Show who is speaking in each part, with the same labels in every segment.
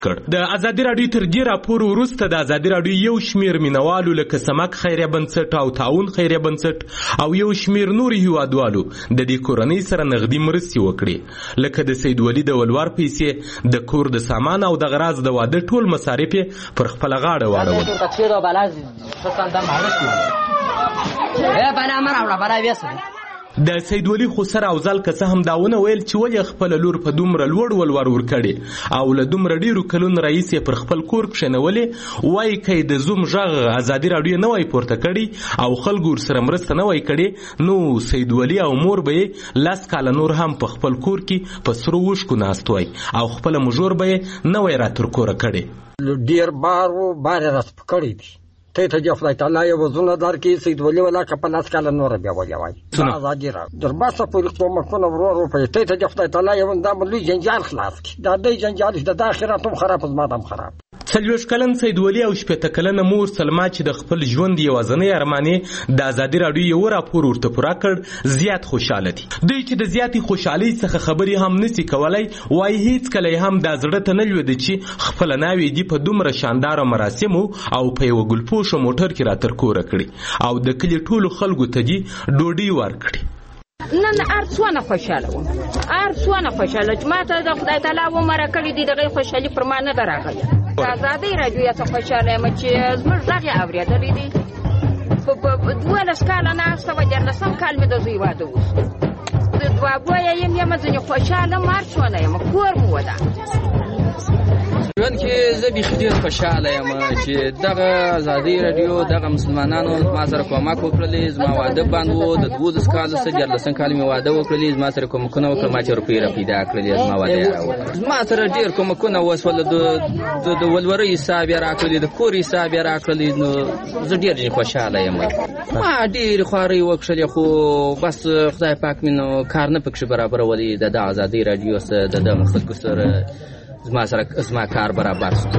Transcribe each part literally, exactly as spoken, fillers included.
Speaker 1: کړ. د ازادي راډیو تر دې راپور وروسته د ازادي راډیو یو شمیر مینوالو لکه سمک خیریه بنسټ او تعاون خیریه بنسټ او یو شمیر نور هیوادوالو د دې کورنۍ سره نغدي مرستې وکړي، لکه د سید ولی د ولور پیسې، د کور د سامان او د غراض د واده ټول مصارف پر خپل غاړه واړول. د سید ولی خسر او ځل که څه هم داونه ویل چې ولې خپل لور په دومره لوړ ولور ورکړي او له دومره ډیرو کلونو رئیس پر خپل کور کښېنولې، وایي که د زوم غږ ازادي راډیو نه وای پورته کړي او خلکو ورسره مرسته نه وای کړې، نو سید ولی او مور به یې لس کاله نور هم په خپل کور کې په سرو وشکو ناست وای او خپله مژور به یې نه وای راترکوره کړې.
Speaker 2: ډیر بار و بار یې راته کړی دي. ته ته د خدای تعالی یو وزونه درکړي، سید ولی ولا که په لاس کاله نوره بیا ولې وای ازادي راډیو در باسه پورې کومکونه ورور وپیژ. ته ته د خدای تعالی یو دا لوی جنجال خلاص کړي، دا دی جنجال چې د آخرت هم خراب زما هم خراب.
Speaker 1: څلوېښت کلن سید ولی او شپېته کلنه مور سلما چې د خپل ژوند یوازینۍ ارمانې د ازادي راډیو یو راپور ورته پوره کړ، زیات خوشحاله دي. دوی چې د زیاتې خوشحالۍ څخه خبرې هم نسی کولی، وایي هیڅکله هم دا زړه ته نه لوېده چې خپله ناوې دي په دومره شانداره مراسمو او په یوه ګلپوشه موټر کې راترکوره کړي او د کلي ټولو خلکو ته دي ډوډۍ ورکړي.
Speaker 3: نن هر څونه خوشحاله وم، هر څونه خوشحاله چې ما ته د خدای تعالی ومره کړې دي، دغه خوشحالي پر ما نه ده راغلې. د ازادۍ راډیو یې څه خوشحاله یم چې زموږ غږ یې اورېدلی دی. په دولس کاله ناسته وه، دیارلسم کال مې د زوی واده وشو. د دوه ګویه یم یم ځینې خوشحاله م هر څونه یم، کور مو وده.
Speaker 4: ژوند کې زه بیخي ډېر خوشحاله یم چې دغه ازادي راډیو دغه مسلمانانو ما سره کومک وکړلې. زما واده بند و، د دولس کالو څخه دیارلسم کال مې واده وکړلې. زما سره کومکونه وکړل، ما چې روپۍ را پیدا کړلې، زما واده یې راوکړ. زما سره ډېر کومکونه وشول، د ولورۍ حساب یې راکړلې، د کور حساب یې راکړلې. نو زه ډېر خوشحاله یم. ما ډېرې خوارۍ وکړلې، خو بس خدای پاک مې نو کار نه پکښې برابرولې. د دغه ازادي راډیو سره د دغه خلکو سره زما سره زما کار برابر شو.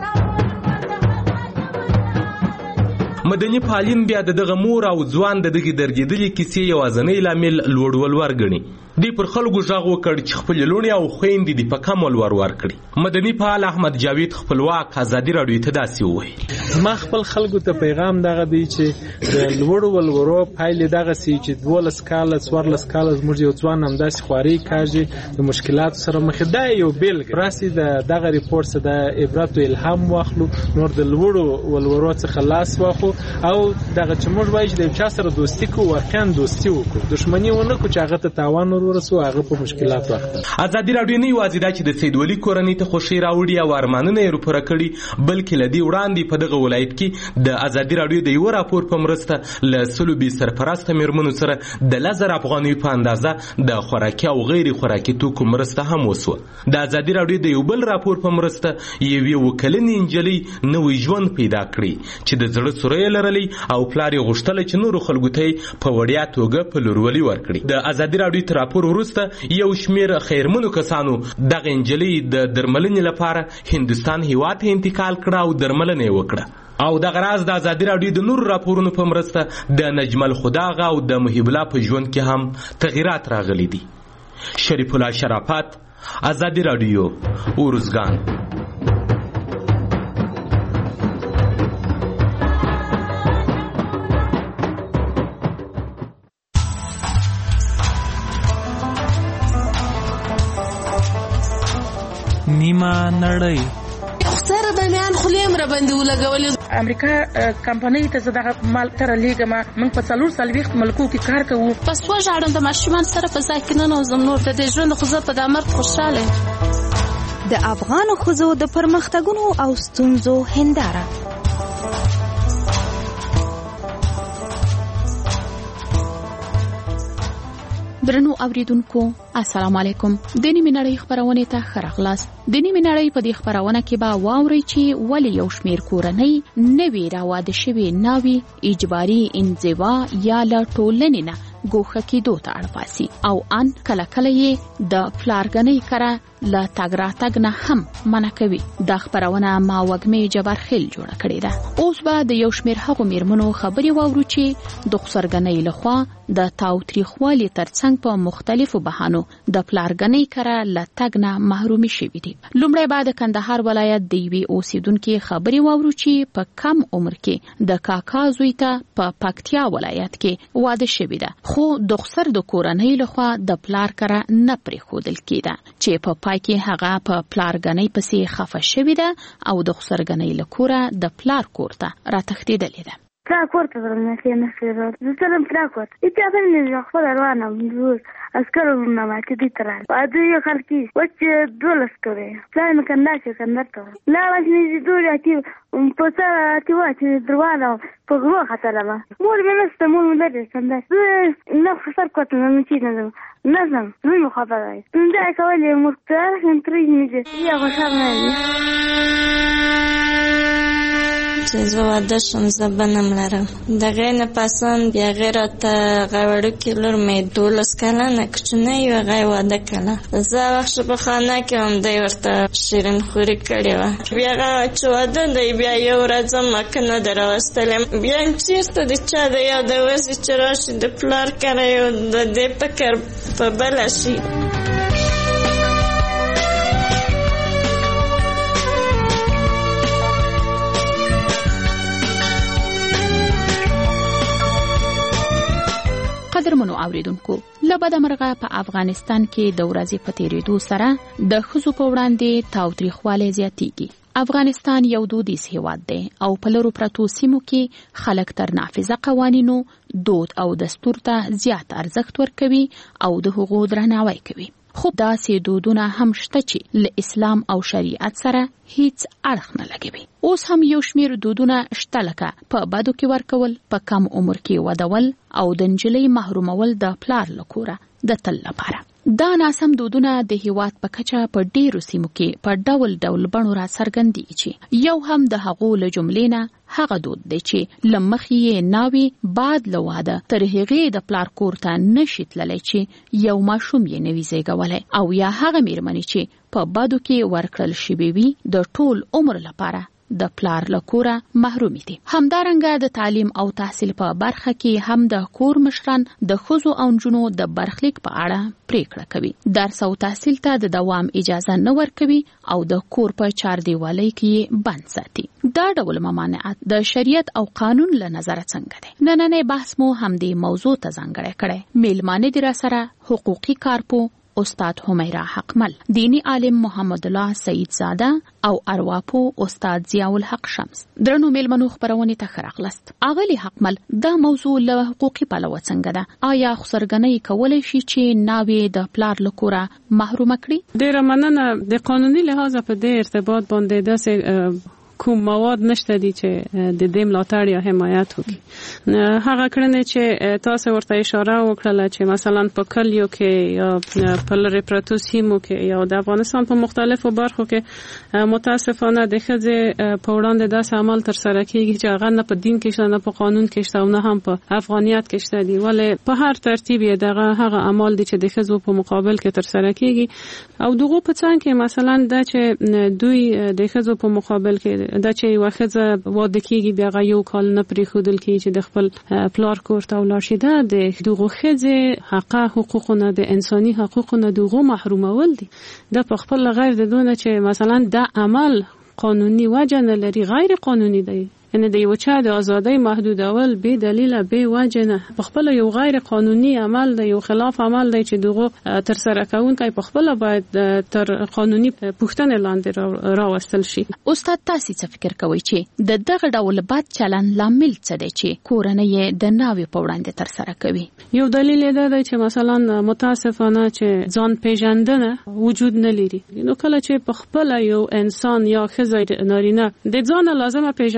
Speaker 1: مدني فعالین بیا د دغه مور او ځوان د دغې درګېدلې کیسې یوازینی لامل لوړ ولور ګڼي. دوی پر خلکو غږ وکړ چې خپلې لوڼې او خویندې دې په کم ولور ورکړي. مدني فعال احمد جاوید خپلواک ازادي راډیو ته داسې وویل:
Speaker 5: زما خپل خلکو ته پیغام دغه دی چې د لوړو ولورو پایلې دغسې چې دولس کاله څوارلس کاله زموږ یو ځوان همداسې خوارۍ کاږي، د مشکلاتو سره مخ دی. دا یو بېلګه راسي د دغه ریپورټ څخه د عبرت او الهام واخلو، نور د لوړو ولورو څخه لاس واخلو او دغه چې موږ وایو چې د یو چا سره دوستي کوو، واقعا دوستي وکړو، دښمني ونه کړو چې هغه ته تاوان ورسو، هغه په مشکلاتو اخته.
Speaker 1: ازادي راډیو نه یوازې دا چې د سید ولی کورنۍ ته خوښۍ راوړي او ارمانونه یې پوره کړي، بلکې له دې وړاندې په دغه ولایت کې د ازادي راډیو د یو راپور په مرسته له سلو بې سرپرسته میرمنو سره د لس زره افغانیو په اندازه د خوراکي او غیر خوراکي توکو مرسته هم وسوه. د ازادي راډیو د یو بل راپور په مرسته یوې اووه کلنې نجلۍ نوی ژوند پیدا کړی چې د زړه سوری یې لرلی او پلار یې غوښتله چې نورو خلکو ته یې په وړیا توګه په لورولي ورکړي. د ازادي راډیو تر راپور وروسته یو شمیر خیرمنو کسانو دغه نجلۍ د درملنې لپاره هندوستان هیواد ته انتقال کړه او درملنه یې وکړه. او دغه راز د ازادي راډیو د نورو راپورونو په مرسته د نجمل خداغه او د محب الله په ژوند کې هم تغیرات راغلي دي. شریف الله شرافت، ازادي راډیو، اورزګان.
Speaker 6: نیمه نړۍ
Speaker 7: سره د میان خلیم را باندې ولګولې.
Speaker 3: امریکا کمپنۍ ته زه دغه مال تر لیږم. موږ په څلور څلوېښت ملکو کې کار کوو.
Speaker 7: پس وژاړم د ماشومان سره په ځای کې ننوځم. نور د دې ژوند خو زه په دا مرګ خوشحاله یم.
Speaker 8: د افغانو ښځو د پرمختګونو او ستونزو هنداره.
Speaker 9: درنو اوریدونکو، السلام علیکم. د نیمې نړۍ خبرونه ته ښه راغلاست. د نیمې نړۍ په دې خبرونه کې به واورئ چې ولې یو شمېر کورنۍ نوې راواده شوې ناوې اجباري انزوا یا له ټولنې نه ګوښه کېدو ته اړ باسي او ان کله کله یې د پلارګنۍ کره له تګ راتګ نه هم منع کوي. دا خبرونه ما وږمې جبارخیل جوړه کړې ده. اوس به د یو شمېر هغو میرمنو خبرې واورو چې د خسرګنۍ لخوا د تاوتریخوالي ترڅنګ په مختلفو بهانو د پلارګنۍ کره له تګ نه محرومي شوي دي. لومړی به د کندهار ولایت د یوې اوسیدونکې خبرې واورو چې په کم عمر کې د کاکا زوی ته په پکتیا ولایت کې واده شوی ده، خو د خسر د کورنۍ لخوا د پلار کره نه پرېښودل کېده چې په پای کې هغه په پلارګنۍ پسې خفه شوې ده او د خسرګنۍ له کوره د پلار کور ته راتښتېدلې ده.
Speaker 6: تراکورت ورنه کې نشي زه ترم تراکورت اته باندې ځخ په روانه زه اسکر ورنه ما کې دي تران اده یو خلکی وچ دولس کوي ځان کنده چې کنده ته لا وځني دوی اتی په سره اتی واچ دروازه په غو خطر ما مور مې نست مور مې لري کنده نه خسر کوت نه چې نه نظم نو مخابره دا کولې مرتاح انتري مې یا غشار نه
Speaker 10: چې زه واده شم زه به نه ملرم. د هغې نه پسان بیا هغې راته غوړکې لور مې دولس کلنه کوچنۍ وه هغه یې واده کړه. زه وخت په خانه کې هم دی ورته شیرین خوري کړې وه. بیا هغه چې واده دی بیا یو ورځ هم مکه نه ده راوستلې. بیا هم چېرته د چا د یاده وځي چې راشي د پلار کره یو د دې فکر په بله شي.
Speaker 9: قدرمنو اوریدونکو، له بده مرغه په افغانستان کې د ورځې په تېرېدو سره د ښځو په وړاندې تاوتریخوالی زیاتېږي. افغانستان یو دودیز هیواد دی او په لرو پرتو سیمو کې خلک تر نافذه قوانینو، دود او دستور ته زیات ارزښت ورکوي او د هغو درناوی کوي. خو داسې دودونه هم شته چې له اسلام او شریعت سره هیڅ اړخ نه لګوي. اوس هم یو شمیر دودونه شته لکه په بدو کې ورکول، په کم عمر کې ودول او د نجلۍ محرومول د پلار له کوره د تل لپاره. دا ناسم دودونه د هیواد په کچه په ډیرو سیمو کې په ډول ډول بڼو را څرګندېږي چې یو هم د هغو له جملې نه هغه دود دی چې له مخې یې ناوې بعد له واده تر هغې د پلار کور ته نشي تللی چې یو ماشوم یې نه وي زیږولی، او یا هغه میرمنې چې په بدو کې ورکړل شوې وي د ټول عمر لپاره د پلار له کوره محرومي دي. همدارنګه د تعلیم او تحصیل په برخه کې هم د کور مشران د ښځو او نجونو د برخلیک په اړه پریکړه کوي. درس او تحصیل ته د دوام اجازه نه ورکوي او د کور په چاردیوالۍ کې بند ساتي. دا ډول ممانعت د شریعت او قانون له نظره څنګه دی؟ نننی بحث مو همدې موضوع ته ځانګړی کړی. میلمانه دي را سره حقوقي کارپو استاد همیرا حقمل، دینی عالم محمد الله سعید زاده او ارواپو استاد ضیاء الحق شمس. درنو میلمنو خبرونه ته ښه راغلاست. اغلی حقمل، دا موضوع له حقوقي پلوه څنګه ده؟ آیا خسرګنۍ کولی شي چې ناوې د پلار له کوره محرومه کړي؟
Speaker 11: ډیره مننه. د قانوني لحاظ په دې ارتباط باندې داسې کوم مواد نشته دي چې د دې ملاتړ یا حمایت وکړي. هغه کړنې چې تاسو ورته اشاره وکړله چې مثلا په کلیو کې یا په لرې پرتو سیمو کې یا د افغانستان په مختلفو برخو کې متاسفانه د ښځې په وړاندې داسې عمل ترسره کېږي چې هغه نه په دین کې شته، نه په قانون کې شته او نه هم په افغانیت کې شته دي، ولې په هر ترتیب یې دغه هغه عمل دي چې د ښځو په مقابل کې ترسره کېږي. او دغه په څنګ کې مثلا دا چې دوی د ښځو په مقابل کې دا چې یو ښځه واده کېږي بیا هغه یو کال نه پرېښودل کېږي چې د خپل پلار کور ته ولاړ شي، دا د دغو ښځې حقه حقوقونه د انساني حقوقونه دغو محرومول دي. دا په خپل غیر د دونه چې مثلا دا عمل قانوني وجه نه لري، غیر قانوني دی. یعنی د یو چا د ازادۍ محدودول به دلیل به وجه نه، په خپل یو غیر قانوني عمل دی، یو خلاف عمل دی چې دغه تر سره کوونکی په خپل باید تر قانوني پوښتنې لاندې راوستل شي.
Speaker 9: استاد، تاسو څه فکر کوئ چې د دغه ډول بد چلند لامل څه دی چې کورنۍ د ناوې په وړاندې تر سره کوي؟
Speaker 11: یو دلیل دی چې مثلا متاسفانه چې ځان پیژندنه وجود نه لري. نو کله چې په خپل یو انسان یا ښځه نارینه د ځان لازمه پیژندنه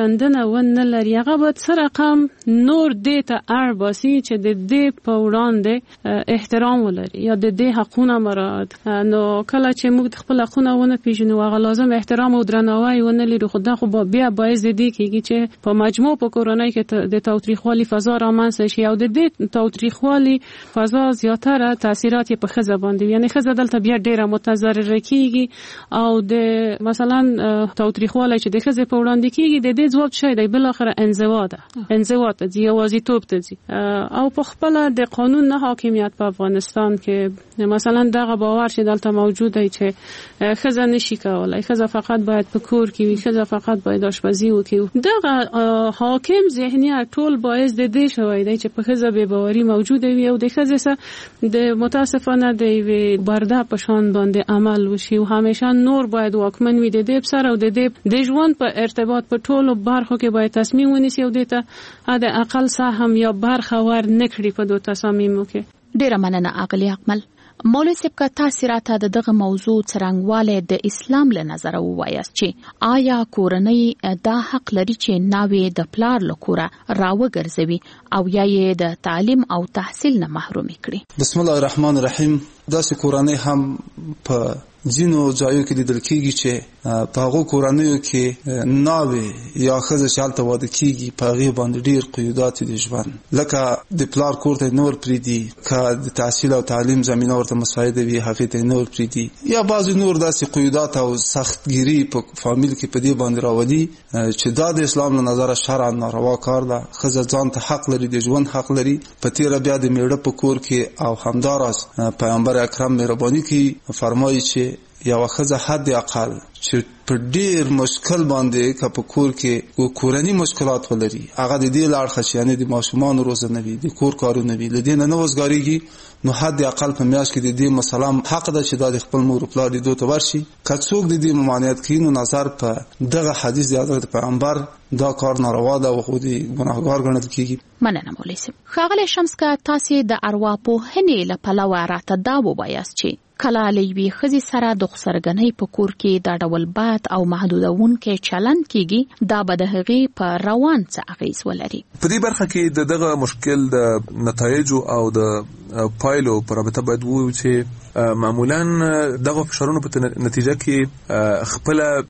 Speaker 11: ونه ونه لري هغه به څه رقم نور دې ته اړ باسي چې د دې په وړاندې احترام ولري یا د دې حقونه مراعات. نو کله چې موږ خپل حقونه ونه پیژنو هغه لازم احترام او درناوی ونه لري خو دا خو بیا باعث دی کېږي چې په مجموع په کورنۍ کې د تاوتریخوالي فضا رامنځته شي او د دې تاوتریخوالي فضا زیاتره تاثیرات په ښځه باندې یعنی ښځه دلته بیا ډیره متضرره کېږي او د مثلا تاوتریخوالی چې د ښځې په وړاندې کېږي د دې ځواب څه دی بالاخره انزوا ده انزوا ته ځي یوازیتوب ته ځي او په خپله د قانون نه حاکمیت په افغانستان کې مثلا دغه باور چې دلته موجود دی چې ښځه نشي کولی ښځه فقط باید په کور کې وي ښځه فقط باید آشپزي وکړي دغه حاکم ذهنیت ټول باعث د دې شوی دی چې په ښځه بې باوري موجوده وي او د ښځې سره د متاسفانه د یوې برده په شان باندې عمل وشي او همیشه نور باید واکمن وي د دې سره او د دې د ژوند په ارتباط په ټولو برخو کې باید تصمیم ونیسي او دې ته د اقل سهم یا برخه ور نه کړي په دوه تصامیمو کې.
Speaker 9: ډیره مننه اغلی اکمل. مولوی صاحب که تاسو راته د دغه موضوع څرنګواله د اسلام له نظر ووایاست چې آیا کورنۍ دا حق لري چې ناوې د پلار له کوره راوګرځوي او یا یې د تعلیم او تحصیل نه محروم کړي؟
Speaker 12: بسم الله الرحمن الرحیم. داسې کورنۍ هم په ځینو ځایو کې لیدل کېږي چې په هغو کورنیو کې ناوې یا ښځه چې هلته واده کېږي په هغې باندې ډېر قیودات د ژوند لکه د پلار کور ته نه ورپرېږدي که د تحصیل او تعلیم زمینه ورته مساعده وي هغې ته نه ورپرېږدي یا بعضې نور داسې قیودات او سختګیري په فامیل کې په دې باندې راولي چې دا د اسلام له نظره شرعا ناروا کار ده. ښځه ځان ته حق لري د ژوند حق لري. په تېره بیا د میړه په کور کې او همداراز پیغمبر اکرم مهرباني کوي فرمایي چې یوه ښځه حد اقل چې په ډېر مشکل باندې که په کور کې کورني مشکلات ولري هغه د دې له اړخه چې یعنې د ماشومانو روزنه وي د کور کارونه وي له دې نه نه وزګارېږي نو حد اقل په میاشت کې د دې مسله حق ده چې دا د خپل مور و پلار لیدو ته ورشي. که څوک د دې ممانعت کوي نو نظر په دغه حدیث د حضرت پیغمبر دا کار ناروا ده او خو د ګناهګار ګڼل کېږي.
Speaker 9: مننه مولوي صاحب. ښاغلی شمس که تاسې د ارواپوهنې له پلوه راته دا ووایاست چې کله له یوې ښځې سره د خسرګنۍ په کور کې دا ډول بد او محدودونکی چلند کېږي دا به د هغې په روان څه اغېز ولري؟
Speaker 13: په دې برخه کې د دغه مشکل د نتایجو او د پایلو په رابطه باید ووایو چې معمولا دغه فشارونو په نتیجه کې خپله